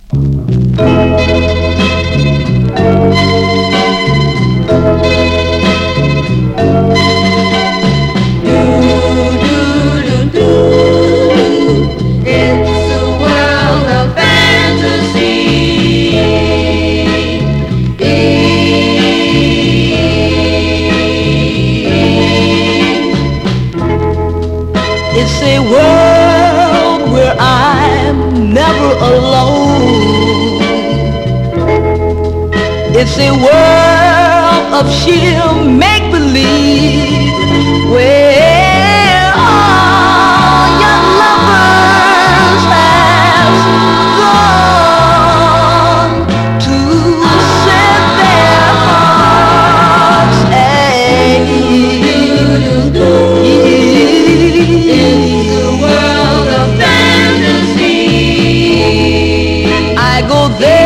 It's a world where I'm never alone. It's a world of sheer make-believe where all your lovers have gone to set their hearts at ease. It's a world of fantasy. I go there.